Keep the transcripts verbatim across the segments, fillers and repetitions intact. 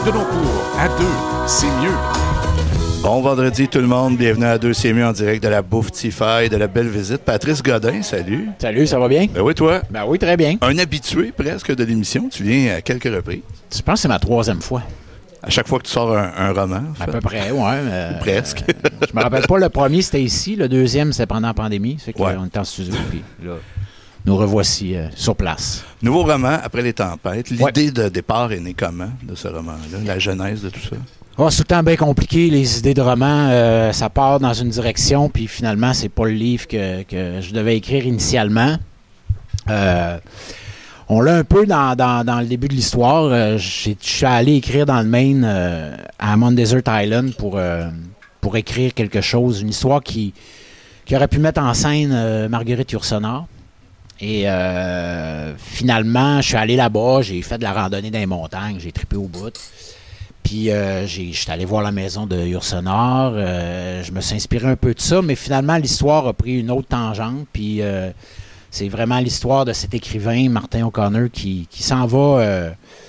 de nos cours. À deux, c'est mieux. Bon vendredi tout le monde, bienvenue à deux c'est mieux en direct de la Bouffe Tify, de la belle visite. Patrice Godin, salut. Salut, ça va bien? Ben oui, toi? Ben oui, très bien. Un habitué presque de l'émission, tu viens à quelques reprises. Je pense que c'est ma troisième fois. À chaque fois que tu sors un, un roman. À peu près, oui. Euh, presque. Euh, je me rappelle pas, le premier c'était ici, le deuxième c'était pendant la pandémie. Ça fait qu'on ouais. était en studio, puis là, nous revoici euh, sur place. Nouveau roman, Après les tempêtes. L'idée ouais. de départ est née comment, de ce roman-là? La genèse de tout ça? Oh, c'est tout le temps bien compliqué, les idées de roman. Euh, ça part dans une direction, puis finalement, c'est pas le livre que, que je devais écrire initialement. Euh, on l'a un peu dans, dans, dans le début de l'histoire. Euh, je suis allé écrire dans le Maine, euh, à Mount Desert Island, pour, euh, pour écrire quelque chose, une histoire qui, qui aurait pu mettre en scène euh, Marguerite Yourcenar. Et euh, finalement, je suis allé là-bas, j'ai fait de la randonnée dans les montagnes, j'ai trippé au bout. Puis euh, je suis allé voir la maison de Yourcenar, euh, je me suis inspiré un peu de ça, mais finalement l'histoire a pris une autre tangente, puis euh, c'est vraiment l'histoire de cet écrivain, Martin O'Connor, qui, qui s'en va euh,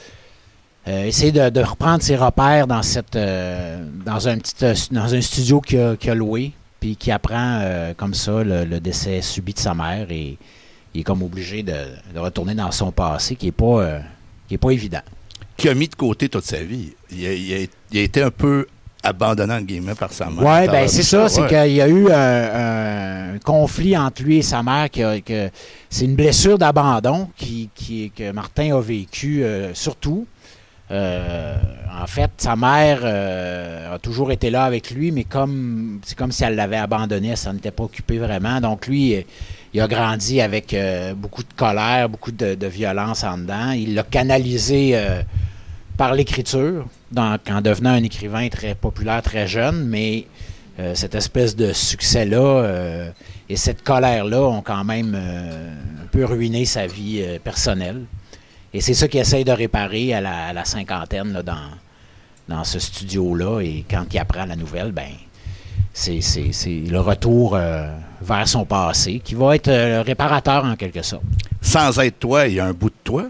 euh, essayer de, de reprendre ses repères dans cette euh, dans un petit euh, dans un studio qu'il a, qu'il a loué, puis qui apprend euh, comme ça le, le décès subit de sa mère, et il est comme obligé de, de retourner dans son passé, qui n'est pas, euh, qui est pas évident. Qui a mis de côté toute sa vie. Il a, il a, il a été un peu abandonné, entre guillemets, par sa mère. Oui, bien c'est ça, ça. Ouais. C'est qu'il y a eu un, un conflit entre lui et sa mère. Qui a, que c'est une blessure d'abandon qui, qui, que Martin a vécu euh, surtout. Euh, en fait, sa mère euh, a toujours été là avec lui, mais comme c'est comme si elle l'avait abandonné, elle s'en était pas occupée vraiment. Donc lui, il a grandi avec euh, beaucoup de colère, beaucoup de, de violence en dedans. Il l'a canalisé euh, par l'écriture, dans, en devenant un écrivain très populaire, très jeune, mais euh, cette espèce de succès-là euh, et cette colère-là ont quand même euh, un peu ruiné sa vie euh, personnelle. Et c'est ça qu'il essaye de réparer à la, à la cinquantaine là, dans, dans ce studio-là. Et quand il apprend la nouvelle, ben c'est, c'est, c'est le retour euh, vers son passé qui va être euh, le réparateur en quelque sorte. Sans être toi, il y a un bout de toi?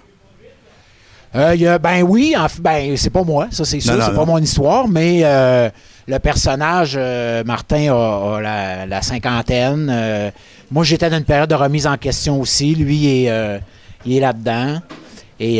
Euh, y a, ben oui, en, ben c'est pas moi, ça c'est sûr, c'est non. pas mon histoire, mais euh, le personnage, euh, Martin a, a la, la cinquantaine. Euh, moi, j'étais dans une période de remise en question aussi. Lui, il est, euh, il est là-dedans. Et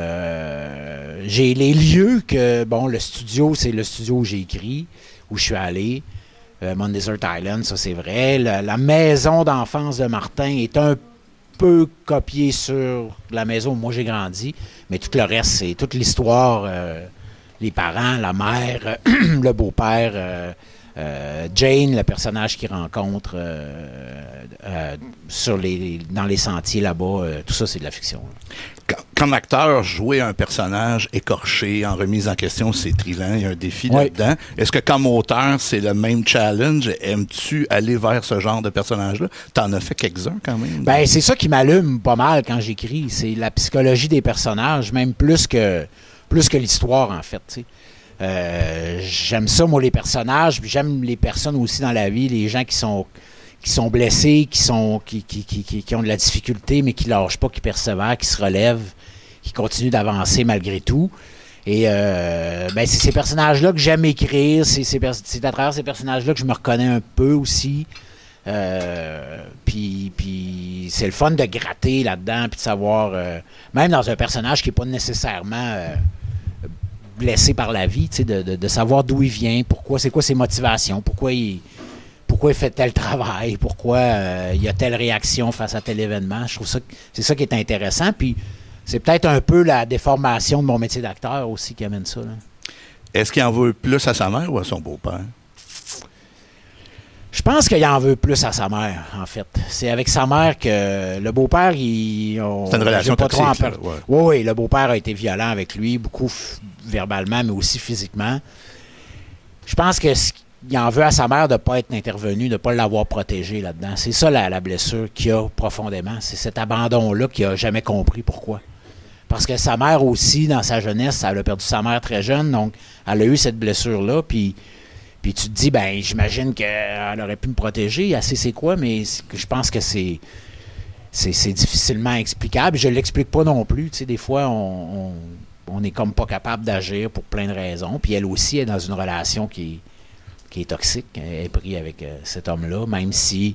euh, j'ai les lieux que, bon, le studio, c'est le studio où j'ai écrit, où je suis allé. Euh, Mount Desert Island, ça c'est vrai. La, la maison d'enfance de Martin est un peu copiée sur la maison où moi j'ai grandi, mais tout le reste, c'est toute l'histoire, euh, les parents, la mère, le beau-père, euh, euh, Jane, le personnage qu'il rencontre euh, euh, sur les, dans les sentiers là-bas, euh, tout ça c'est de la fiction. Quand, comme acteur, jouer un personnage écorché, en remise en question, c'est trillant, il y a un défi oui. là-dedans. Est-ce que comme auteur, c'est le même challenge? Aimes-tu aller vers ce genre de personnage-là? T'en as fait quelques-uns quand même? Ben, c'est ça qui m'allume pas mal quand j'écris. C'est la psychologie des personnages, même plus que, plus que l'histoire, en fait. T'sais. Euh, j'aime ça, moi, les personnages, puis j'aime les personnes aussi dans la vie, les gens qui sont qui sont blessés, qui sont qui, qui, qui, qui ont de la difficulté, mais qui ne lâchent pas, qui persévèrent, qui se relèvent, qui continuent d'avancer malgré tout. Et euh, ben, c'est ces personnages-là que j'aime écrire, c'est, c'est, c'est à travers ces personnages-là que je me reconnais un peu aussi. Euh, puis, puis c'est le fun de gratter là-dedans, puis de savoir, euh, même dans un personnage qui n'est pas nécessairement euh, blessé par la vie, de, de, de savoir d'où il vient, pourquoi, c'est quoi ses motivations, pourquoi il, pourquoi il fait tel travail, pourquoi euh, il y a telle réaction face à tel événement. Je trouve ça, c'est ça qui est intéressant. Puis c'est peut-être un peu la déformation de mon métier d'acteur aussi qui amène ça. Là. Est-ce qu'il en veut plus à sa mère ou à son beau-père? Je pense qu'il en veut plus à sa mère, en fait. C'est avec sa mère que le beau-père, il... On, c'est une relation pas toxique. Trop en... Là, ouais. Oui, oui, le beau-père a été violent avec lui, beaucoup f- verbalement, mais aussi physiquement. Je pense que ce qu'il en veut à sa mère de ne pas être intervenu, de ne pas l'avoir protégé là-dedans. C'est ça la, la blessure qu'il a profondément. C'est cet abandon-là qu'il n'a jamais compris pourquoi. Parce que sa mère aussi, dans sa jeunesse, elle a perdu sa mère très jeune, donc elle a eu cette blessure-là, puis... Puis tu te dis, ben j'imagine qu'elle aurait pu me protéger, elle sait c'est quoi, mais c'est, je pense que c'est, c'est, c'est difficilement explicable. Je ne l'explique pas non plus. Tu sais, des fois, on, on, on est comme pas capable d'agir pour plein de raisons. Puis elle aussi est dans une relation qui, qui est toxique. Elle est prise avec euh, cet homme-là, même si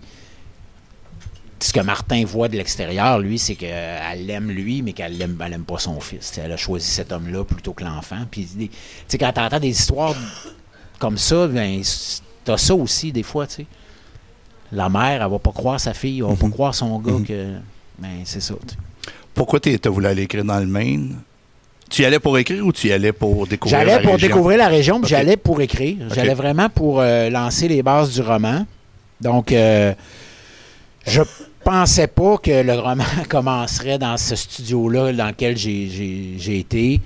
ce que Martin voit de l'extérieur, lui, c'est qu'elle l'aime lui, mais qu'elle l'aime, elle aime pas son fils. T'sais, elle a choisi cet homme-là plutôt que l'enfant. Puis, tu sais, quand t'entends des histoires comme ça, ben, t'as ça aussi, des fois, tu sais. La mère, elle va pas croire sa fille, elle va mm-hmm. pas croire son gars mm-hmm. que... Ben, c'est ça, t'sais. Pourquoi tu as voulu aller écrire dans le Maine? Tu y allais pour écrire ou tu y allais pour découvrir j'allais la région? J'allais pour découvrir la région, puis okay. j'allais pour écrire. Okay. J'allais vraiment pour euh, lancer les bases du roman. Donc, euh, je pensais pas que le roman commencerait dans ce studio-là dans lequel j'ai, j'ai, j'ai été.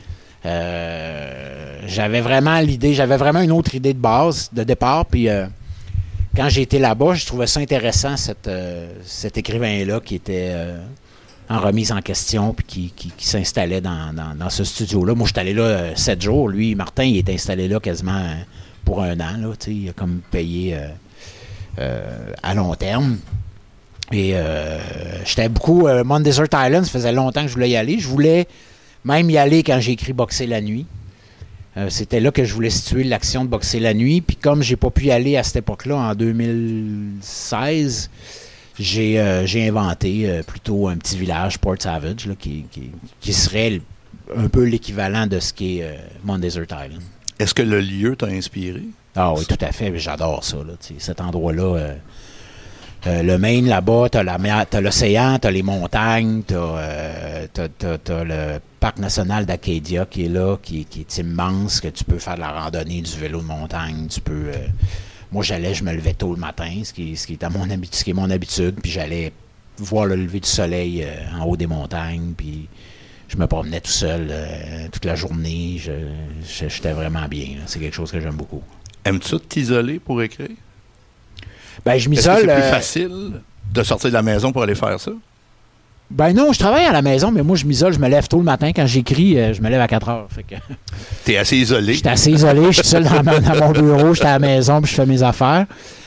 Euh, j'avais vraiment l'idée, j'avais vraiment une autre idée de base, de départ, puis euh, quand j'ai été là-bas, je trouvais ça intéressant, cette, euh, cet écrivain-là qui était euh, en remise en question, puis qui, qui, qui s'installait dans, dans, dans ce studio-là. Moi, je suis allé là euh, sept jours. Lui, Martin, il est installé là quasiment euh, pour un an, là, il a comme payé euh, euh, à long terme. Et euh, j'étais beaucoup... Euh, Mount Desert Island, ça faisait longtemps que je voulais y aller. Je voulais même y aller quand j'ai écrit Boxer la nuit. Euh, c'était là que je voulais situer l'action de Boxer la nuit. Puis comme j'ai pas pu y aller à cette époque-là, en deux mille seize, j'ai, euh, j'ai inventé euh, plutôt un petit village, Port Savage, là, qui, qui, qui serait un peu l'équivalent de ce qu'est euh, Mount Desert Island. Est-ce que le lieu t'a inspiré? Ah oui, tout à fait. J'adore ça. Là, cet endroit-là... Euh, Euh, le Maine, là-bas, t'as, la mer, t'as l'océan, t'as les montagnes, t'as, euh, t'as, t'as, t'as le parc national d'Acadia qui est là, qui, qui est immense, que tu peux faire de la randonnée, du vélo de montagne, tu peux... Euh, moi, j'allais, je me levais tôt le matin, ce qui, ce qui est à mon habitude, ce qui est mon habitude, puis j'allais voir le lever du soleil euh, en haut des montagnes, puis je me promenais tout seul euh, toute la journée, je, je, j'étais vraiment bien, là. C'est quelque chose que j'aime beaucoup. Aimes-tu t'isoler pour écrire? Ben, je m'isole. Est-ce que c'est plus euh, facile de sortir de la maison pour aller faire ça? Ben non, je travaille à la maison, mais moi, je m'isole, je me lève tôt le matin. Quand j'écris, euh, je me lève à quatre heures. Fait que... T'es assez isolé? J'étais assez isolé, je suis seul dans, dans mon bureau, j'étais à la maison, puis je fais mes affaires.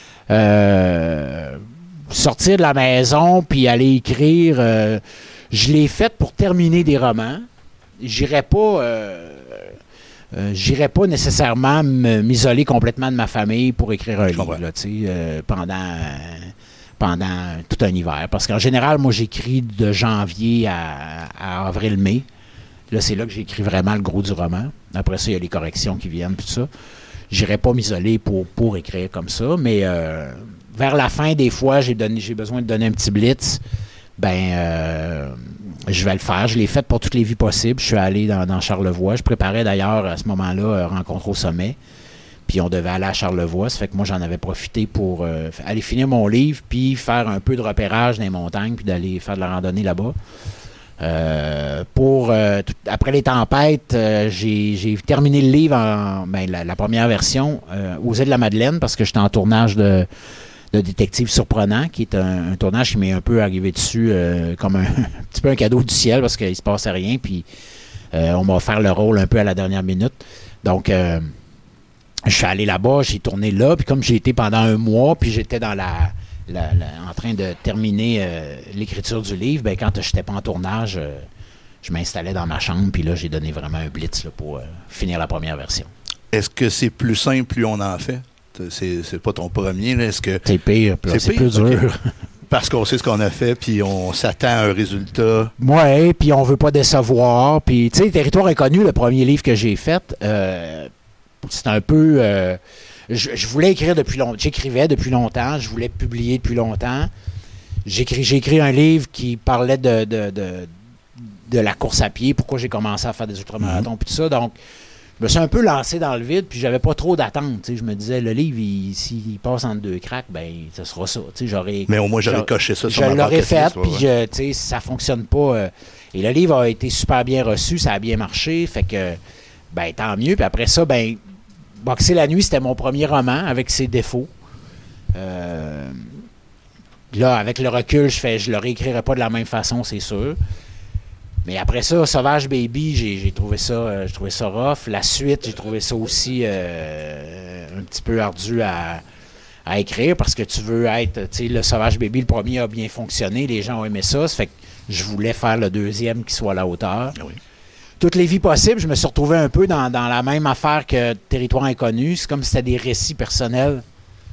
Euh, sortir de la maison, puis aller écrire, euh, je l'ai fait pour terminer des romans. J'irais pas... Euh, Euh, j'irais pas nécessairement m'isoler complètement de ma famille pour écrire un livre là, euh, pendant, euh, pendant tout un hiver. Parce qu'en général, moi, j'écris de janvier à, à avril-mai. Là, c'est là que j'écris vraiment le gros du roman. Après ça, il y a les corrections qui viennent, tout ça. J'irais pas m'isoler pour, pour écrire comme ça, mais euh, vers la fin, des fois, j'ai, donné, j'ai besoin de donner un petit blitz. Ben... Euh, je vais le faire. Je l'ai fait pour toutes les vies possibles. Je suis allé dans, dans Charlevoix. Je préparais d'ailleurs à ce moment-là euh, Rencontre au sommet. Puis on devait aller à Charlevoix. Ça fait que moi, j'en avais profité pour euh, aller finir mon livre, puis faire un peu de repérage dans les montagnes, puis d'aller faire de la randonnée là-bas. Euh, pour euh, tout, après les tempêtes, euh, j'ai, j'ai terminé le livre, en, ben, la, la première version, euh, aux îles de la Madeleine, parce que j'étais en tournage de... de Détective surprenant, qui est un, un tournage qui m'est un peu arrivé dessus euh, comme un, un petit peu un cadeau du ciel parce qu'il se passait rien, puis euh, on m'a offert le rôle un peu à la dernière minute. Donc, euh, je suis allé là-bas, j'ai tourné là, puis comme j'ai été pendant un mois, puis j'étais dans la, la, la en train de terminer euh, l'écriture du livre, ben quand je n'étais pas en tournage, euh, je m'installais dans ma chambre, puis là, j'ai donné vraiment un blitz là, pour euh, finir la première version. Est-ce que c'est plus simple, plus on en fait? C'est, c'est pas ton premier, là. Est-ce que c'est pire, c'est, c'est pire? plus dur. Okay. Parce qu'on sait ce qu'on a fait, puis on s'attend à un résultat. Oui, puis on veut pas décevoir. Puis, tu sais, Territoire inconnu, le premier livre que j'ai fait, euh, c'est un peu... Euh, je, je voulais écrire depuis longtemps. J'écrivais depuis longtemps. Je voulais publier depuis longtemps. J'écris, j'ai écrit un livre qui parlait de, de, de, de la course à pied, pourquoi j'ai commencé à faire des ultramarathons, puis tout ça. Donc, je me suis un peu lancé dans le vide, puis j'avais pas trop d'attente. Je me disais, le livre, il, s'il passe entre deux cracks, ben, ce sera ça. J'aurais, Mais au moins, j'aurais coché ça sur je ma l'aurais fait, liste, puis ouais. je, ça fonctionne pas. Euh, et le livre a été super bien reçu, ça a bien marché, fait que, ben, tant mieux. Puis après ça, ben, Boxer la nuit, c'était mon premier roman avec ses défauts. Euh, là, avec le recul, je fais, je le réécrirai pas de la même façon, c'est sûr. Mais après ça, Sauvage Baby, j'ai, j'ai trouvé ça euh, j'ai trouvé ça rough. La suite, j'ai trouvé ça aussi euh, un petit peu ardu à, à écrire parce que tu veux être, tu sais, le Sauvage Baby, le premier a bien fonctionné, les gens ont aimé ça, ça fait que je voulais faire le deuxième qui soit à la hauteur. Oui. toutes les vies possibles, je me suis retrouvé un peu dans, dans la même affaire que Territoire inconnu. C'est comme si c'était des récits personnels.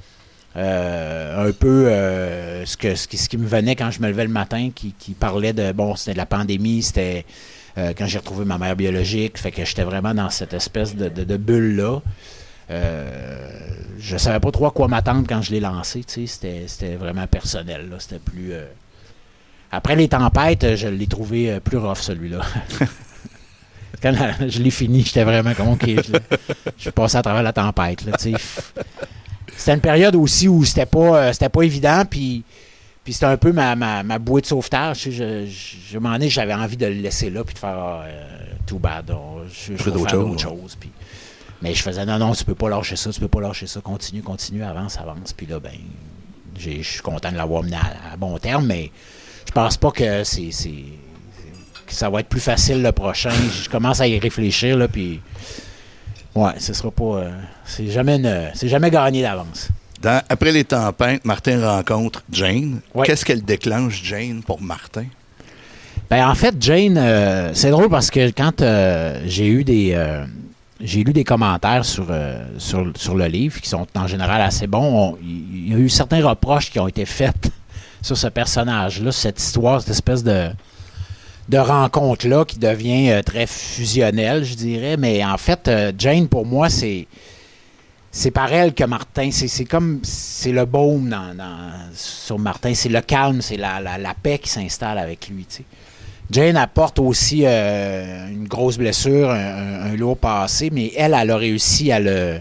Euh, un peu euh, ce, que, ce, qui, ce qui me venait quand je me levais le matin, qui, qui parlait de, bon, c'était de la pandémie, c'était euh, quand j'ai retrouvé ma mère biologique, fait que j'étais vraiment dans cette espèce de, de, de bulle-là. Euh, je savais pas trop à quoi m'attendre quand je l'ai lancé, tu sais, c'était, c'était vraiment personnel, là, c'était plus... Euh... Après les tempêtes, je l'ai trouvé plus rough, celui-là. Quand je l'ai fini, j'étais vraiment comme, OK, je, je suis passé à travers la tempête, là, tu sais. C'était une période aussi où c'était pas, euh, c'était pas évident, puis, puis c'était un peu ma, ma, ma bouée de sauvetage. Tu sais, je, je, je m'en ai, j'avais envie de le laisser là, puis de faire ah, euh, too bad. On, je je peux faire d'autres choses. Puis, mais je faisais non, non, tu peux pas lâcher ça, tu peux pas lâcher ça, continue, continue, avance, avance. Puis là, ben, je suis content de l'avoir mené à, à bon terme, mais je pense pas que c'est, c'est, que ça va être plus facile le prochain. Je commence à y réfléchir, là, puis. Ouais, ce sera pas. Euh, c'est jamais une, c'est jamais gagné d'avance. Dans, après les tempêtes, Martin rencontre Jane. Ouais. Qu'est-ce qu'elle déclenche, Jane, pour Martin? Ben en fait, Jane, euh, c'est drôle parce que quand euh, j'ai eu des. Euh, j'ai lu des commentaires sur, euh, sur, sur le livre qui sont en général assez bons. Il y a eu certains reproches qui ont été faits sur ce personnage-là, sur cette histoire, cette espèce de. de rencontre-là qui devient euh, très fusionnelle, je dirais. Mais en fait, euh, Jane, pour moi, c'est c'est par elle que Martin, c'est, c'est comme, c'est le baume dans, dans, sur Martin, c'est le calme, c'est la, la, la paix qui s'installe avec lui, tu sais. Jane apporte aussi euh, une grosse blessure, un, un, un lourd passé, mais elle, elle a réussi à le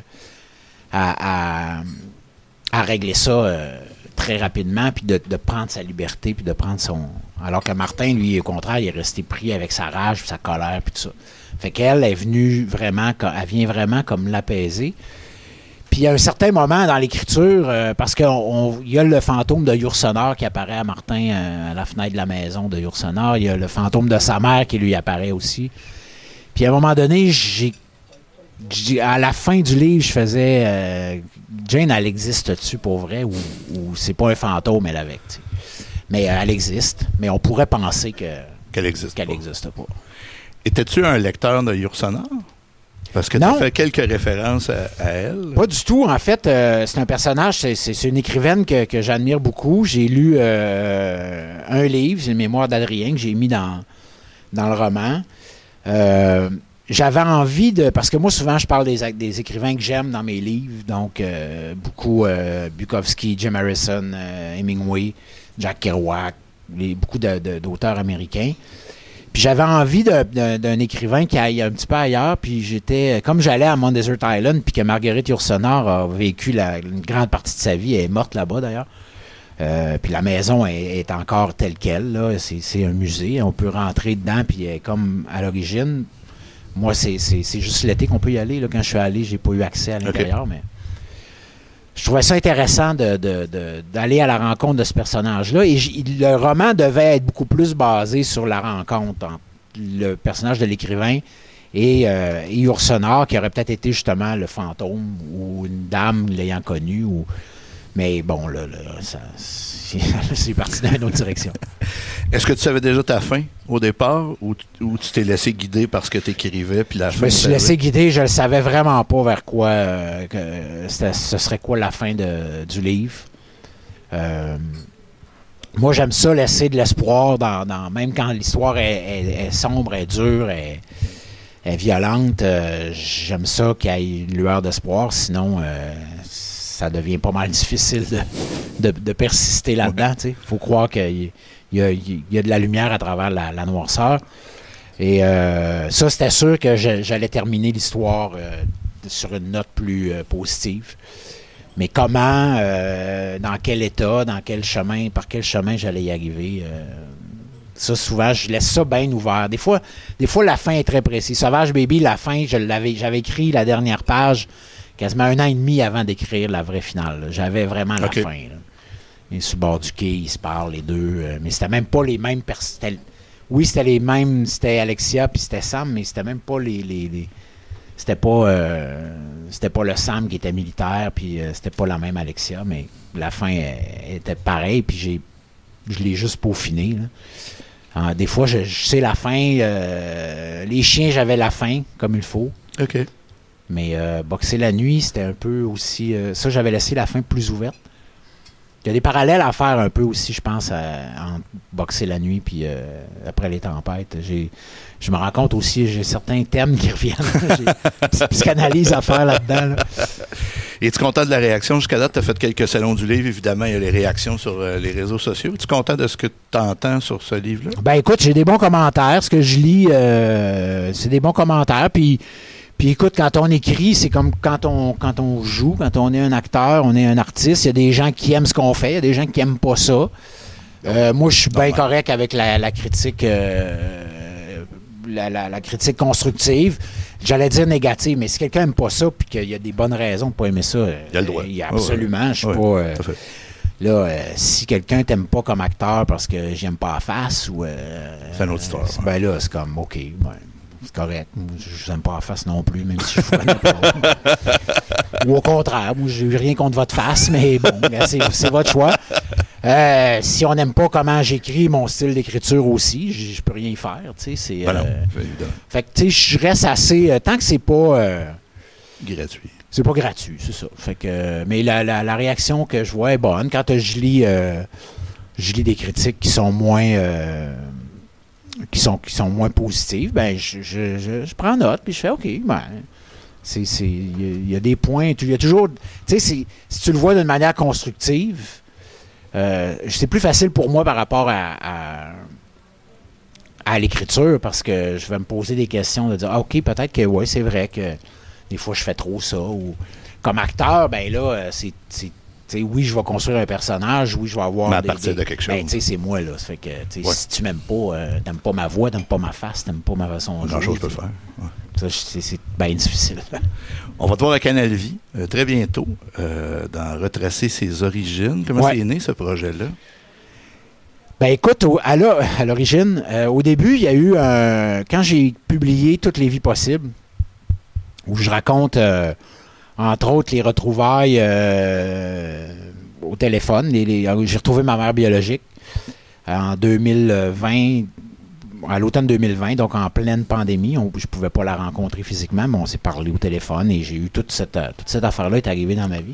à, à, à régler ça euh, très rapidement, puis de, de prendre sa liberté, puis de prendre son... Alors que Martin, lui, au contraire, il est resté pris avec sa rage, puis sa colère, puis tout ça. Fait qu'elle est venue vraiment, elle vient vraiment comme l'apaiser. Puis à un certain moment dans l'écriture, euh, parce qu'il y a le fantôme de Yourcenar qui apparaît à Martin euh, à la fenêtre de la maison de Yourcenar. Il y a le fantôme de sa mère qui lui apparaît aussi. Puis à un moment donné, j'ai, j'ai à la fin du livre, je faisais euh, Jane, elle existe-tu pour vrai ou, ou c'est pas un fantôme, elle avec, t'sais. Mais euh, elle existe, mais on pourrait penser que, qu'elle existe qu'elle pas. existe pas. Étais-tu un lecteur de Yourcenar? Parce que tu as fait quelques références à, à elle. Pas du tout. En fait, euh, c'est un personnage, c'est, c'est, c'est une écrivaine que, que j'admire beaucoup. J'ai lu euh, un livre, c'est le Mémoire d'Adrien, que j'ai mis dans, dans le roman. Euh, j'avais envie de... Parce que moi, souvent, je parle des, des écrivains que j'aime dans mes livres. Donc, euh, beaucoup euh, Bukowski, Jim Harrison, euh, Hemingway, Jack Kerouac, les, beaucoup de, de, d'auteurs américains. Puis j'avais envie de, de, d'un écrivain qui aille un petit peu ailleurs, puis j'étais, comme j'allais à Mount Desert Island, puis que Marguerite Yourcenar a vécu la, une grande partie de sa vie, elle est morte là-bas d'ailleurs, euh, puis la maison est, est encore telle qu'elle, là. C'est, c'est un musée, on peut rentrer dedans, puis elle est comme à l'origine. Moi, c'est, c'est, c'est juste l'été qu'on peut y aller, là. Quand je suis allé, j'ai pas eu accès à l'intérieur, okay. Mais... Je trouvais ça intéressant de, de, de, d'aller à la rencontre de ce personnage-là. Et j, le roman devait être beaucoup plus basé sur la rencontre entre le personnage de l'écrivain et, euh, et Yourcenar, qui aurait peut-être été justement le fantôme ou une dame l'ayant connu. Ou... Mais bon, là, là ça, c'est, c'est parti dans une autre direction. Est-ce que tu savais déjà ta fin au départ ou, ou tu t'es laissé guider par ce que tu écrivais puis la je fin? Je me suis laissé guider, je ne savais vraiment pas vers quoi, euh, que ce serait quoi la fin de, du livre. Euh, moi, j'aime ça, laisser de l'espoir, dans, dans, même quand l'histoire est, est, est sombre, est dure, est, est violente. Euh, j'aime ça qu'il y ait une lueur d'espoir, sinon... Euh, ça devient pas mal difficile de, de, de persister là-dedans. Il faut croire qu'il y a, il y a de la lumière à travers la, la noirceur. Et euh, ça, c'était sûr que je, j'allais terminer l'histoire euh, sur une note plus euh, positive. Mais comment, euh, dans quel état, dans quel chemin, par quel chemin j'allais y arriver, euh, ça, souvent, je laisse ça bien ouvert. Des fois, des fois, la fin est très précise. Sauvage Baby, la fin, je l'avais, j'avais écrit la dernière page quasiment un an et demi avant d'écrire la vraie finale. Là. J'avais vraiment la okay. fin. Là. Ils sont sur le bord du quai, ils se parlent les deux, euh, mais c'était même pas les mêmes personnes. Oui, c'était les mêmes, c'était Alexia puis c'était Sam, mais c'était même pas les... les, les c'était pas euh, c'était pas le Sam qui était militaire, puis euh, c'était pas la même Alexia, mais la fin euh, était pareille, puis j'ai je l'ai juste peaufiné. Là. Euh, des fois, je, je sais la fin. Euh, les chiens, j'avais la fin, comme il faut. OK. Mais euh, boxer la nuit, c'était un peu aussi... Euh, ça, j'avais laissé la fin plus ouverte. Il y a des parallèles à faire un peu aussi, je pense, à, entre boxer la nuit puis euh, après les tempêtes. J'ai, je me rends compte aussi, j'ai certains thèmes qui reviennent. J'ai une petite psychanalyse à faire là-dedans. Là. Es-tu content de la réaction? Jusqu'à date, tu as fait quelques salons du livre. Évidemment, il y a les réactions sur euh, les réseaux sociaux. Es-tu content de ce que tu entends sur ce livre-là? Ben écoute, j'ai des bons commentaires. Ce que je lis, euh, c'est des bons commentaires. Puis... Puis écoute, quand on écrit, c'est comme quand on quand on joue, quand on est un acteur, on est un artiste, il y a des gens qui aiment ce qu'on fait, il y a des gens qui aiment pas ça. Euh, moi, je suis bien correct avec la, la critique euh, la, la, la critique constructive. J'allais dire négative, mais si quelqu'un aime pas ça puis qu'il y a des bonnes raisons pour pas aimer ça, il y a le droit. Il y a absolument, ouais, je suis ouais, pas... Euh, là, euh, si quelqu'un t'aime pas comme acteur parce que j'aime pas la face ou... Euh, c'est une autre histoire. Euh, ben là, c'est comme, OK, ben, c'est correct. Je n'aime pas la face non plus, même si je connais pas. Ou au contraire, moi, j'ai rien contre votre face, mais bon, c'est, c'est votre choix. Euh, si on n'aime pas comment j'écris, mon style d'écriture aussi, je, je peux rien y faire, tu sais. C'est, ben non, euh, c'est évident. Fait que, tu sais, je reste assez... Euh, tant que c'est pas... Euh, gratuit. C'est pas gratuit, c'est ça. Fait que, euh, mais la, la, la réaction que je vois est bonne. Quand euh, je lis... Euh, je lis des critiques qui sont moins... Euh, qui sont qui sont moins positives, ben je, je, je, je prends note puis je fais OK, ben c'est c'est il y, y a des points, il y a toujours, tu sais, si tu le vois d'une manière constructive, euh, c'est plus facile pour moi par rapport à, à à l'écriture parce que je vais me poser des questions de dire ah, OK, peut-être que ouais, c'est vrai que des fois je fais trop ça ou comme acteur, ben là c'est c'est T'sais, oui, je vais construire un personnage, oui, je vais avoir... Mais à des, partir des, de quelque chose. Ben, tu sais, c'est moi, là. Ça fait que, tu sais, ouais. si tu m'aimes pas, euh, t'aimes pas ma voix, t'aimes pas ma face, t'aimes pas ma façon de jouer. Grand-chose peut faire. Ouais. Ça, c'est, c'est bien difficile. On va te voir à Canal Vie euh, très bientôt, euh, dans Retracer ses origines. Comment ouais. c'est né, ce projet-là? Ben écoute, au, à, la, à l'origine, euh, au début, il y a eu un... Quand j'ai publié Toutes les vies possibles, où je raconte... Euh, entre autres, les retrouvailles euh, au téléphone. Les, les, j'ai retrouvé ma mère biologique en deux mille vingt, à l'automne deux mille vingt, donc en pleine pandémie. On, je ne pouvais pas la rencontrer physiquement, mais on s'est parlé au téléphone et j'ai eu toute cette, toute cette affaire-là est arrivée dans ma vie.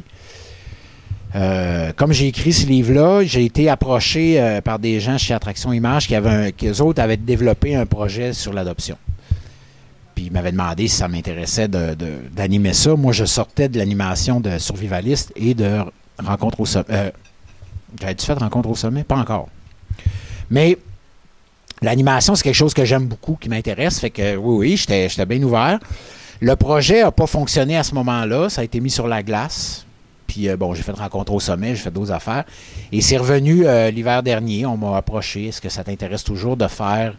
Euh, comme j'ai écrit ce livre-là, j'ai été approché euh, par des gens chez Attraction Images qui avaient un, qui eux autres avaient développé un projet sur l'adoption. Puis il m'avait demandé si ça m'intéressait de, de, d'animer ça. Moi, je sortais de l'animation de Survivaliste et de Rencontre au sommet. Euh, j'avais-tu fait Rencontre au sommet? Pas encore. Mais l'animation, c'est quelque chose que j'aime beaucoup, qui m'intéresse. Fait que oui, oui, j'étais, j'étais bien ouvert. Le projet n'a pas fonctionné à ce moment-là. Ça a été mis sur la glace. Puis euh, bon, j'ai fait Rencontre au sommet, j'ai fait d'autres affaires. Et c'est revenu euh, l'hiver dernier. On m'a approché. Est-ce que ça t'intéresse toujours de faire...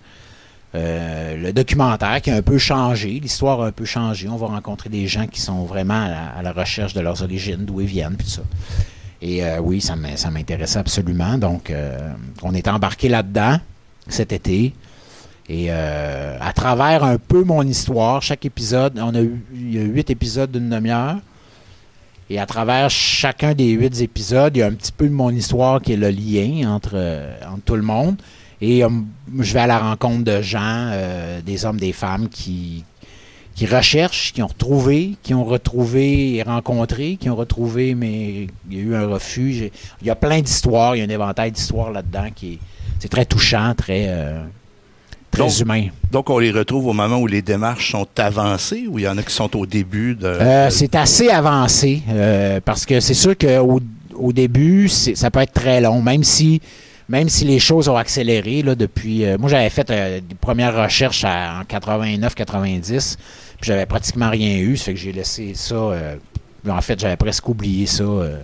Euh, le documentaire qui a un peu changé, l'histoire a un peu changé. On va rencontrer des gens qui sont vraiment à la, à la recherche de leurs origines, d'où ils viennent, puis ça. Et euh, oui, ça m'intéressait absolument. Donc, euh, on est embarqué là-dedans cet été. Et euh, à travers un peu mon histoire, chaque épisode, on a eu, il y a huit épisodes d'une demi-heure. Et à travers chacun des huit épisodes, il y a un petit peu de mon histoire qui est le lien entre, euh, entre tout le monde. Et euh, je vais à la rencontre de gens, euh, des hommes, des femmes qui, qui recherchent, qui ont retrouvé, qui ont retrouvé et rencontré, qui ont retrouvé, mais il y a eu un refus. J'ai, il y a plein d'histoires, il y a un éventail d'histoires là-dedans qui est, c'est très touchant, très, euh, très donc, humain. Donc, on les retrouve au moment où les démarches sont avancées ou il y en a qui sont au début de... Euh, c'est assez avancé euh, parce que c'est sûr qu'au au début, c'est, ça peut être très long, même si... Même si les choses ont accéléré là, depuis... Euh, moi, j'avais fait euh, des premières recherches à, en quatre-vingt-neuf quatre-vingt-dix, puis j'avais pratiquement rien eu, ça fait que j'ai laissé ça... Euh, en fait, j'avais presque oublié ça. Euh.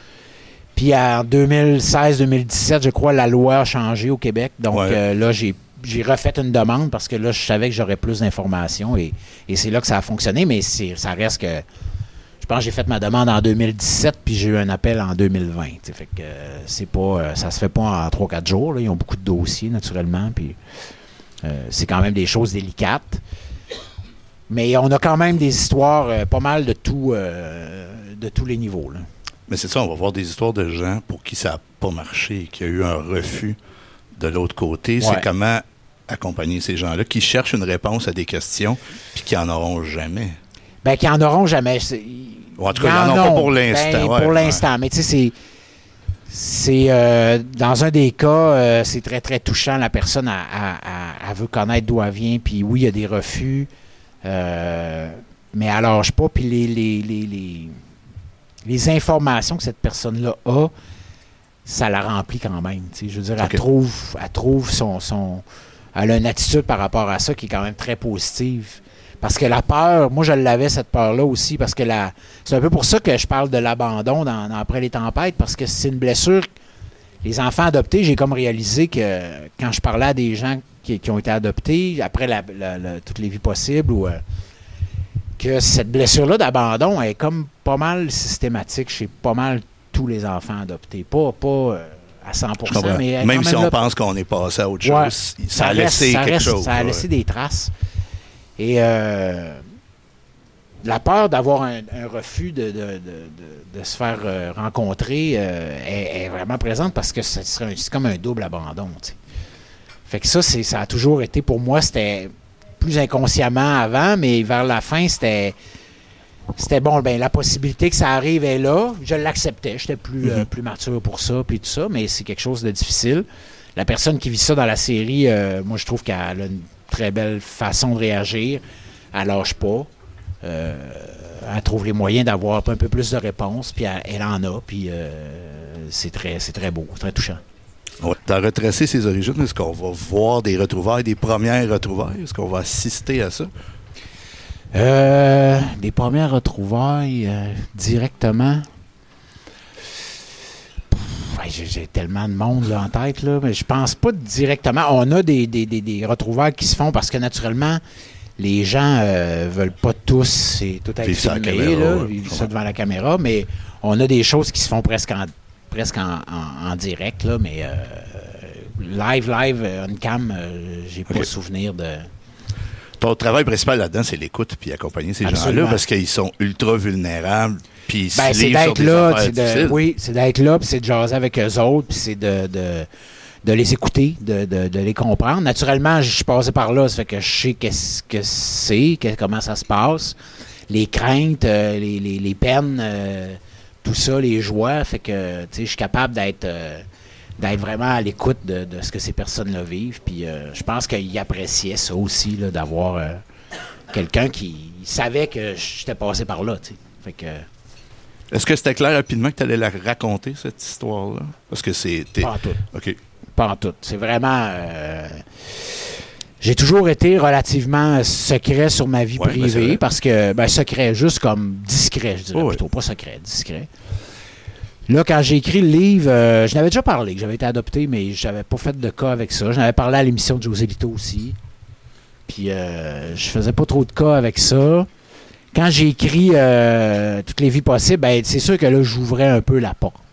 Puis en deux mille seize deux mille dix-sept, je crois, la loi a changé au Québec. Donc ouais. euh, là, j'ai, j'ai refait une demande parce que là, je savais que j'aurais plus d'informations et, et c'est là que ça a fonctionné, mais c'est, ça reste que... Je pense que j'ai fait ma demande en deux mille dix-sept puis j'ai eu un appel en deux mille vingt. Fait que euh, c'est pas, euh, ça se fait pas en trois quatre jours. Là. Ils ont beaucoup de dossiers, naturellement. Puis euh, c'est quand même des choses délicates. Mais on a quand même des histoires euh, pas mal de, tout, euh, de tous les niveaux. Là. Mais c'est ça, on va voir des histoires de gens pour qui ça n'a pas marché, qui a eu un refus de l'autre côté, Ouais. c'est comment accompagner ces gens-là qui cherchent une réponse à des questions puis qui en auront jamais. Ben, qui en auront jamais. C'est- Ou en tout cas, ils ils en ont pas pour Ben, l'instant. ouais, pour ouais. l'instant. Mais tu sais, c'est. C'est euh, dans un des cas, euh, c'est très très touchant. La personne, elle, elle- elle- elle veut connaître d'où elle vient, puis oui, il y a des refus, euh, mais elle lâche pas. Puis les, les, les, les, les informations que cette personne-là a, ça la remplit quand même. Tu sais. Je veux dire, Ok. elle trouve, elle trouve son, son, elle a une attitude par rapport à ça qui est quand même très positive. Parce que la peur, moi je l'avais cette peur-là aussi, parce que la, c'est un peu pour ça que je parle de l'abandon dans, dans Après les tempêtes, parce que c'est une blessure. Les enfants adoptés, j'ai comme réalisé que quand je parlais à des gens qui, qui ont été adoptés, après la, la- la- toutes les vies possibles, ou, euh, que cette blessure-là d'abandon est comme pas mal systématique chez pas mal tous les enfants adoptés. Pas, pas euh, à cent pour Je cent, comprends. mais elle est Même quand si on là. pense qu'on est passé à autre Ouais. chose, ça, a reste- laissé ça quelque reste- chose. Ça a ouais. laissé des traces. Et euh, la peur d'avoir un, un refus de, de, de, de- de se faire euh, rencontrer euh, est, est vraiment présente parce que ce serait un- c'est comme un double abandon. Tu sais. Fait que ça, c'est, ça a toujours été, pour moi, c'était plus inconsciemment avant, mais vers la fin, c'était c'était bon, ben la possibilité que ça arrive est là. Je l'acceptais. J'étais plus, euh, Mhm. plus mature pour ça, puis tout ça, mais c'est quelque chose de difficile. La personne qui vit ça dans la série, euh, moi, je trouve qu'elle a une très belle façon de réagir. Elle lâche pas. Euh, elle trouve les moyens d'avoir un peu plus de réponses, puis elle, elle en a, puis euh, c'est très, c'est très beau, très touchant. Ouais. Dans Retracer ses origines, est-ce qu'on va voir des retrouvailles, des premières retrouvailles? Est-ce qu'on va assister à ça? Euh, les premières retrouvailles euh, directement. Pff, ouais, j'ai, j'ai tellement de monde là, en tête, là, mais je pense pas directement. On a des, des, des, des retrouvailles qui se font parce que naturellement, les gens euh, veulent pas tous c'est tout être Vivre ça à la filmé, caméra, là, ouais. vivre ça devant la caméra, mais on a des choses qui se font presque en presque en, en, en direct, là, mais euh, live, live, euh, on cam, euh, j'ai pas Ok. souvenir de. Ton travail principal là-dedans, c'est l'écoute puis accompagner ces Absolument. gens-là parce qu'ils sont ultra vulnérables puis ils Ben, se c'est livrent sur d'être des là, affaires c'est de, difficiles. oui, c'est d'être là, puis c'est de jaser avec eux autres, puis c'est de, de, de les écouter, de, de, de les comprendre. Naturellement, je suis passé par là, ça fait que je sais qu'est-ce que c'est, que, comment ça se passe, les craintes, euh, les, les, les peines, euh, tout ça, les joies, fait que tu sais, je suis capable d'être euh, d'être vraiment à l'écoute de, de ce que ces personnes-là vivent, puis euh, je pense qu'ils appréciaient ça aussi, là, d'avoir euh, quelqu'un qui savait que j'étais passé par là, tu sais. Fait que Est-ce que c'était clair rapidement que tu allais la raconter, cette histoire-là? Parce que c'est... t'es- pas en tout. OK. Pas en tout. C'est vraiment... euh, j'ai toujours été relativement secret sur ma vie Ouais, ben, c'est privée vrai. parce que... Ben, secret, juste comme discret, je dirais Oh, plutôt. Pas secret, discret. Là, quand j'ai écrit le livre, euh, je n'avais déjà parlé, que j'avais été adopté, mais je n'avais pas fait de cas avec ça. J'en avais parlé à l'émission de José Lito aussi. Puis euh, je faisais pas trop de cas avec ça. Quand j'ai écrit euh, Toutes les vies possibles, ben, c'est sûr que là, j'ouvrais un peu la porte.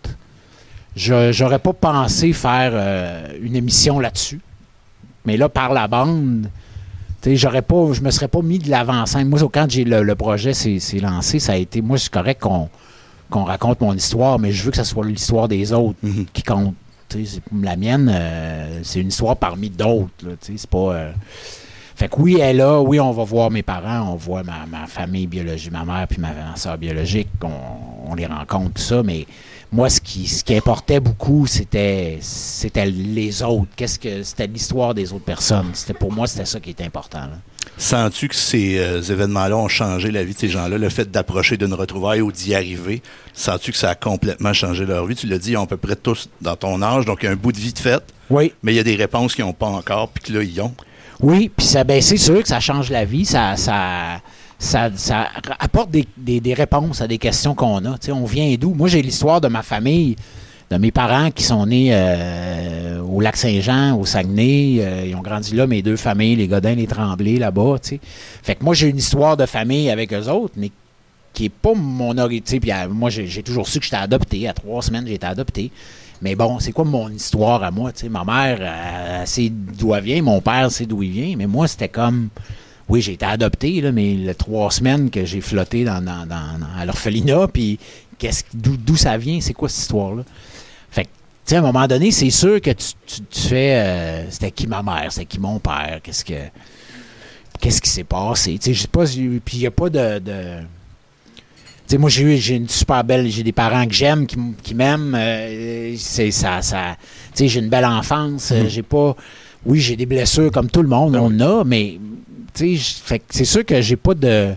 Je j'aurais pas pensé faire euh, une émission là-dessus. Mais là, par la bande, tu sais, j'aurais pas, je me serais pas mis de l'avant-scène. Moi, quand j'ai le, le projet s'est s'est lancé, ça a été, moi, c'est correct qu'on qu'on raconte mon histoire, mais je veux que ça soit l'histoire des autres Mhm. qui compte. Tu sais, c'est- la mienne, euh, c'est une histoire parmi d'autres. Là, tu sais, c'est pas. euh, Fait que oui, elle est là, oui, on va voir mes parents, on voit ma, ma famille biologique, ma mère puis ma, ma soeur biologique, on, on les rencontre, tout ça, mais moi, ce qui, ce qui importait beaucoup, c'était, c'était les autres. Qu'est-ce que c'était l'histoire des autres personnes. C'était, pour moi, c'était ça qui était important. Là. Sens-tu que ces euh, événements-là ont changé la vie de ces gens-là? Le fait d'approcher d'une retrouvaille ou d'y arriver, sens-tu que ça a complètement changé leur vie? Tu l'as dit, ils ont à peu près tous dans ton âge, donc il y a un bout de vie de fait, Oui. mais il y a des réponses qu'ils n'ont pas encore, puis que là, ils ont. Oui, puis ça, ben, c'est sûr que ça change la vie, ça, ça, ça, ça apporte des, des, des réponses à des questions qu'on a. Tu sais, on vient d'où? Moi, j'ai l'histoire de ma famille, de mes parents qui sont nés euh, au Lac-Saint-Jean, au Saguenay. Euh, ils ont grandi là, mes deux familles, les Godin, les Tremblay, là-bas. Tu sais. Fait que moi, j'ai une histoire de famille avec eux autres, mais qui est pas mon origine. Puis euh, moi, j'ai, j'ai toujours su que j'étais adopté. À trois semaines, j'ai été adopté. Mais bon, c'est quoi mon histoire à moi? T'sais? Ma mère, elle, elle sait d'où elle vient, mon père sait d'où il vient, mais moi, c'était comme... Oui, j'ai été adopté, là, mais les trois semaines que j'ai flotté dans, dans, dans, à l'orphelinat, puis qu'est-ce, d'où, d'où ça vient, c'est quoi cette histoire-là? Fait que, tu sais, à un moment donné, c'est sûr que tu, tu, tu fais... Euh, c'était qui ma mère? C'était qui mon père? Qu'est-ce que... Qu'est-ce qui s'est passé? Tu sais, je sais pas... Puis il n'y a pas de... de tu sais, moi, j'ai eu, j'ai une super belle... J'ai des parents que j'aime, qui, qui m'aiment. Euh, c'est ça... ça tu sais, j'ai une belle enfance. Mm. J'ai pas... Oui, j'ai des blessures comme tout le monde, on en a, mais... Tu sais, fait que c'est sûr que j'ai pas de...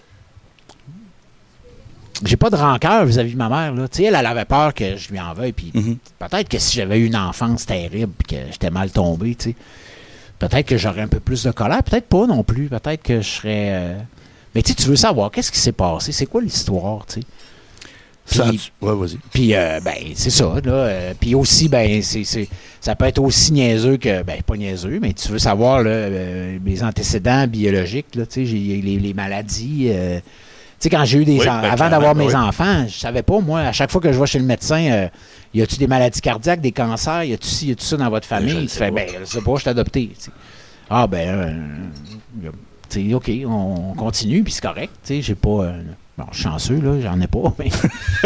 J'ai pas de rancœur vis-à-vis de ma mère. Là. Tu sais, elle, elle avait peur que je lui en veuille. Puis mm-hmm. peut-être que si j'avais eu une enfance terrible et que j'étais mal tombé, tu sais, peut-être que j'aurais un peu plus de colère. Peut-être pas non plus. Peut-être que je serais... Euh... Mais tu sais, tu veux savoir qu'est-ce qui s'est passé? C'est quoi l'histoire, tu sais? Puis, ouais, vas-y. Puis, euh, ben, c'est ça, là. Euh, puis aussi, ben, c'est, c'est, ça peut être aussi niaiseux que, ben, pas niaiseux, mais tu veux savoir, là, euh, mes antécédents biologiques, là, tu sais, j'ai les, les maladies... Euh, tu sais, quand j'ai eu des... Oui, en... ben, avant d'avoir mes oui. enfants, je savais pas, moi, à chaque fois que je vais chez le médecin, euh, y a-tu des maladies cardiaques, des cancers, y a-tu ci, y a-tu ça dans votre famille? Tu fais, ben, je sais pas, je suis adopté. T'sais. Ah, ben, euh, tu sais, OK, on continue, puis c'est correct, tu sais, j'ai pas... Euh, bon, je suis chanceux, là, j'en ai pas, mais...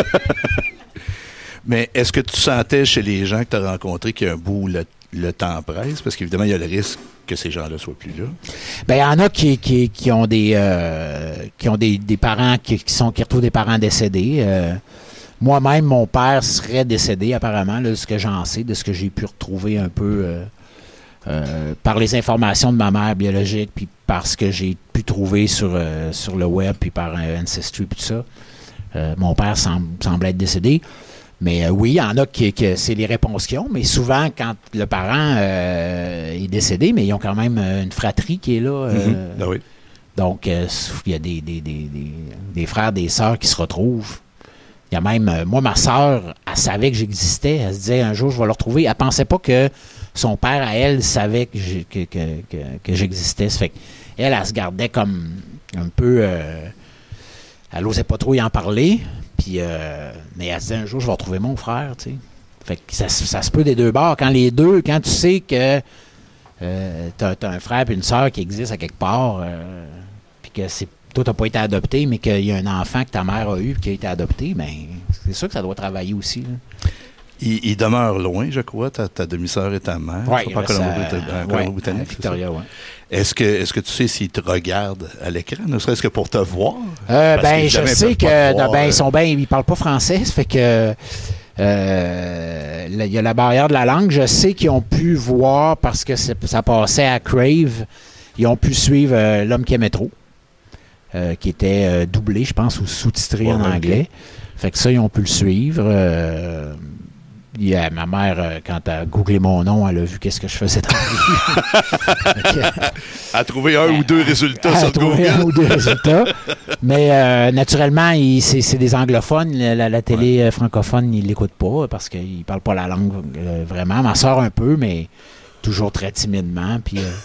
Mais est-ce que tu sentais chez les gens que tu as rencontrés qu'il y a un bout où le, le temps presse? Parce qu'évidemment, il y a le risque que ces gens-là soient plus là. Bien, il y en a qui, qui, qui ont des euh, qui ont des, des parents qui, qui sont qui retrouvent des parents décédés. Euh, moi-même, mon père serait décédé, apparemment, là, de ce que j'en sais, de ce que j'ai pu retrouver un peu euh, euh, par les informations de ma mère biologique, puis par ce que j'ai pu trouver sur, euh, sur le web, puis par euh, Ancestry, puis tout ça. Euh, mon père semble, semble être décédé. Mais euh, oui, il y en a qui, qui c'est les réponses qu'ils ont, mais souvent, quand le parent euh, est décédé, mais ils ont quand même une fratrie qui est là. Euh, mm-hmm. Ah oui. Donc, euh, il y a des, des, des, des, des frères, des sœurs qui se retrouvent. Il y a même, euh, moi, ma sœur, elle savait que j'existais. Elle se disait, un jour, je vais le retrouver. Elle pensait pas que son père, à elle, savait que, j'ai, que, que, que, que j'existais. Ça fait qu'elle, elle se gardait comme un peu... Euh, elle n'osait pas trop y en parler. Puis, euh, mais elle se disait, un jour, je vais retrouver mon frère, tu sais. Fait que ça, ça se peut des deux bords. Quand les deux, quand tu sais que euh, t'as, t'as un frère et une sœur qui existent à quelque part, euh, puis que c'est, toi, t'as pas été adopté, mais qu'il y a un enfant que ta mère a eu qui a été adopté, bien, c'est sûr que ça doit travailler aussi, là. Il, il demeure loin, je crois, ta, ta demi-sœur et ta mère. Oui, pas en Colombie-Britannique. Victoria, oui. Est-ce que, est-ce que tu sais s'ils te regardent à l'écran, ne serait-ce que pour te voir? Euh, ben, je sais que non, ben, ils sont bien, ils parlent pas français, ça fait que euh, il y a la barrière de la langue. Je sais qu'ils ont pu voir parce que ça passait à Crave. Ils ont pu suivre euh, L'Homme qui aimait trop, euh, qui était euh, doublé, je pense, ou sous-titré ouais, en okay. anglais. Fait que ça, ils ont pu le suivre. Euh, Yeah, ma mère, euh, quand elle a googlé mon nom, elle a vu qu'est-ce que je faisais dans la vie. Elle a trouvé un euh, ou deux résultats sur Google. Elle a trouvé un ou deux résultats. Mais euh, naturellement, il, c'est, c'est des anglophones. La, la télé ouais. francophone, ils ne l'écoutent pas parce qu'ils ne parlent pas la langue euh, vraiment. Ma soeur un peu, mais toujours très timidement. Puis, euh,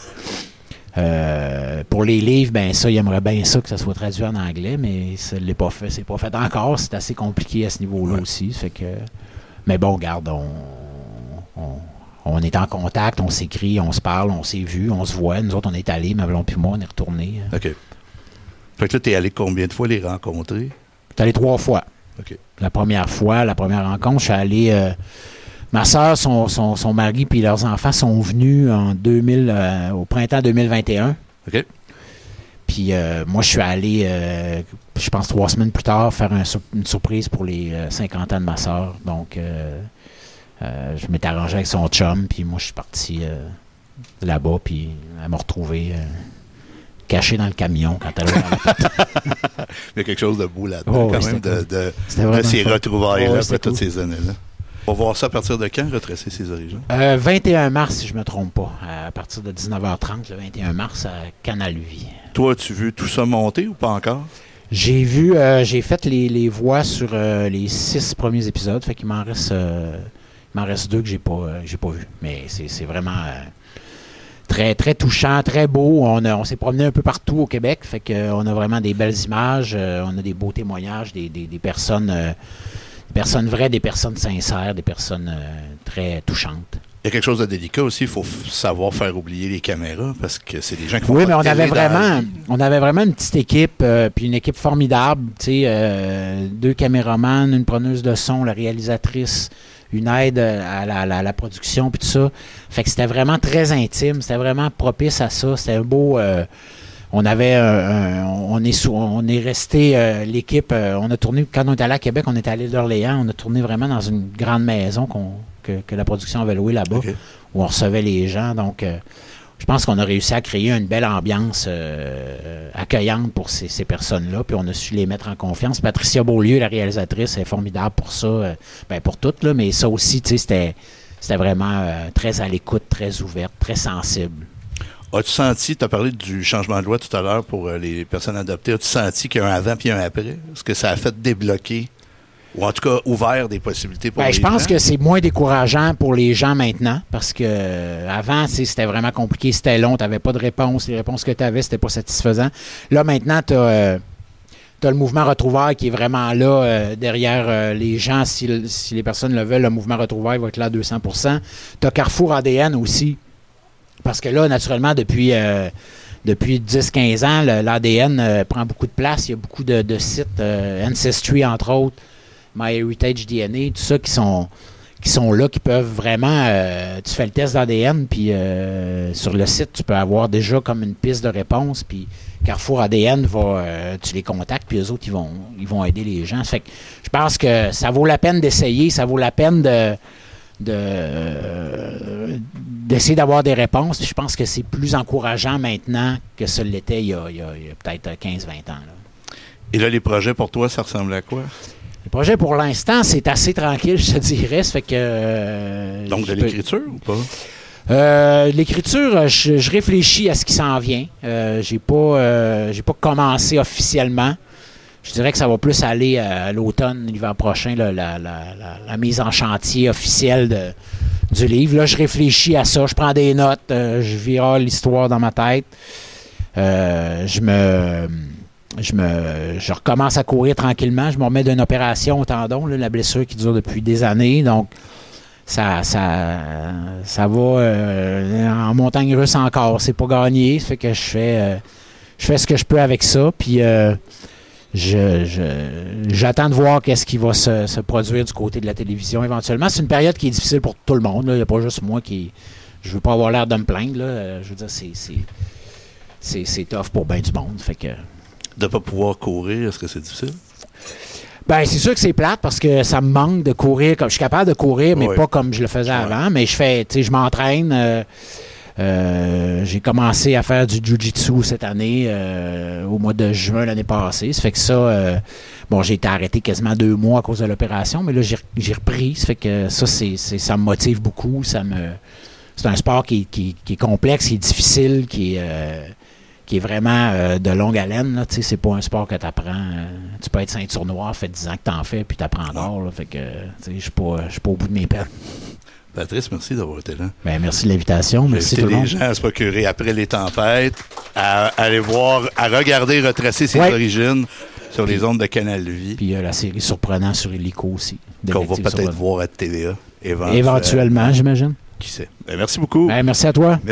euh, pour les livres, ben ça, il aimerait bien ça que ça soit traduit en anglais, mais ça ne l'est pas fait. C'est pas fait encore. C'est assez compliqué à ce niveau-là ouais. aussi. Fait que... Mais bon, regarde, on, on, on est en contact, on s'écrit, on se parle, on s'est vu, on se voit. Nous autres, on est allés, ma blonde puis moi, on est retournés. OK. Fait que là, t'es allé combien de fois les rencontrer? T'es allé trois fois. OK. La première fois, la première rencontre, je suis allé... Euh, ma soeur, son, son, son mari puis leurs enfants sont venus en deux mille, euh, au printemps deux mille vingt et un. OK. Puis euh, moi, je suis allé, euh, je pense, trois semaines plus tard, faire un, une surprise pour les euh, cinquante ans de ma soeur. Donc, euh, euh, je m'étais arrangé avec son chum, puis moi, je suis parti euh, là-bas, puis elle m'a retrouvé euh, caché dans le camion quand elle a Il y a quelque chose de beau là-dedans, oh, quand même, de, de, de ces retrouvailles-là, oh, après toutes cool. ces années-là. On va voir ça à partir de quand, retracer ses origines? Euh, vingt et un mars, si je ne me trompe pas. À partir de dix-neuf heures trente, le vingt et un mars, à Canal Vie. Toi, as-tu vu tout ça monter ou pas encore? J'ai vu, euh, j'ai fait les, les voix sur euh, les six premiers épisodes. Fait qu'il m'en reste, euh, il m'en reste deux que j'ai pas, euh, j'ai pas vu. Mais c'est, c'est vraiment euh, très, très touchant, très beau. On, a, on s'est promené un peu partout au Québec. Fait qu'on a vraiment des belles images. Euh, on a des beaux témoignages, des, des, des personnes... Euh, Des personnes vraies, des personnes sincères, des personnes euh, très touchantes. Il y a quelque chose de délicat aussi, il faut f- savoir faire oublier les caméras parce que c'est des gens qui font Oui, pas mais on avait vraiment, vie. on avait vraiment une petite équipe, euh, puis une équipe formidable, tu sais, euh, deux caméramans, une preneuse de son, la réalisatrice, une aide à la, la, la production, puis tout ça. Fait que c'était vraiment très intime, c'était vraiment propice à ça. C'était un beau... Euh, on avait un, un, on est sous, on est resté euh, l'équipe, euh, on a tourné, quand on est allé à Québec, on est allé d'Orléans, on a tourné vraiment dans une grande maison qu'on, que, que la production avait louée là-bas, okay. Où on recevait les gens. Donc, euh, je pense qu'on a réussi à créer une belle ambiance euh, accueillante pour ces, ces personnes-là, puis on a su les mettre en confiance. Patricia Beaulieu, la réalisatrice, est formidable pour ça, euh, ben pour toutes, là, mais ça aussi, tu sais, c'était, c'était vraiment euh, très à l'écoute, très ouverte, très sensible. As-tu senti, tu as parlé du changement de loi tout à l'heure pour euh, les personnes adoptées, as-tu senti qu'il y a un avant puis un après? Est-ce que ça a fait débloquer, ou en tout cas ouvert des possibilités pour ben, les gens? Je pense que c'est moins décourageant pour les gens maintenant, parce que euh, avant, c'était vraiment compliqué, c'était long, tu n'avais pas de réponse, les réponses que tu avais, c'était pas satisfaisant. Là, maintenant, tu as... Euh, Tu as le mouvement Retrouvailles qui est vraiment là euh, derrière euh, les gens. Si, si les personnes le veulent, le mouvement Retrouvailles va être là à deux cents pour cent. Tu as Carrefour A D N aussi. Parce que là, naturellement, depuis, euh, depuis dix à quinze ans, l'A D N euh, prend beaucoup de place. Il y a beaucoup de, de sites, euh, Ancestry entre autres, MyHeritage D N A, tout ça qui sont, qui sont là, qui peuvent vraiment... Euh, tu fais le test d'A D N, puis euh, sur le site, tu peux avoir déjà comme une piste de réponse, puis Carrefour A D N va, euh, tu les contactes, puis eux autres, ils vont, ils vont aider les gens. Ça fait que je pense que ça vaut la peine d'essayer, ça vaut la peine de, de euh, d'essayer d'avoir des réponses. Puis je pense que c'est plus encourageant maintenant que ça l'était il y a, il y a, il y a peut-être quinze à vingt ans. Là. Et là, les projets pour toi, ça ressemble à quoi? Les projets, pour l'instant, c'est assez tranquille, je te dirais. Ça fait que... Euh, Donc, de l'écriture peux... ou pas? Euh, l'écriture, je, je réfléchis à ce qui s'en vient. Euh, j'ai pas, euh, j'ai pas commencé officiellement. Je dirais que ça va plus aller à, à l'automne, l'hiver prochain, là, la, la, la, la mise en chantier officielle de, du livre. Là, je réfléchis à ça. Je prends des notes. Euh, je vire l'histoire dans ma tête. Euh, je me... Je me, je recommence à courir tranquillement. Je me remets d'une opération au tendon, là, la blessure qui dure depuis des années. Donc, ça, ça, ça va euh, en montagne russe encore. C'est pas gagné. Ça fait que je fais, euh, je fais ce que je peux avec ça. Puis, euh, je, je, j'attends de voir qu'est-ce qui va se, se produire du côté de la télévision éventuellement. C'est une période qui est difficile pour tout le monde. Il n'y a pas juste moi qui... Je veux pas avoir l'air de me plaindre. Là. Je veux dire, c'est, c'est, c'est, c'est tough pour bien du monde. Fait que... De ne pas pouvoir courir, est-ce que c'est difficile? Ben c'est sûr que c'est plate parce que ça me manque de courir. Comme je suis capable de courir, mais oui. Pas comme je le faisais ouais. avant. Mais je fais, tu sais, je m'entraîne. Euh, euh, j'ai commencé à faire du jiu-jitsu cette année, euh, au mois de juin l'année passée. Ça fait que ça, euh, bon, j'ai été arrêté quasiment deux mois à cause de l'opération, mais là j'ai, j'ai repris. Ça fait que ça, c'est, c'est, ça me motive beaucoup. Ça me, c'est un sport qui, qui, qui est complexe, qui est difficile, qui est euh, qui est vraiment euh, de longue haleine. Là, c'est pas un sport que tu apprends. Euh, tu peux être ceinture noire, fait dix ans que tu en fais, puis tu apprends d'or. Là, fait que je suis pas, pas au bout de mes peines. Patrice, merci d'avoir été là. Ben, merci de l'invitation. Merci tout le monde. Les gens à se procurer après les tempêtes, à, à aller voir, à regarder, retracer ses ouais. origines sur puis, les ondes de Canal Vie. Puis euh, la série Surprenant sur Illico aussi. Qu'on va peut-être voir à T V A. Éventuellement, éventuellement j'imagine. Qui sait. Ben, merci beaucoup. Ben, merci à toi. Merci.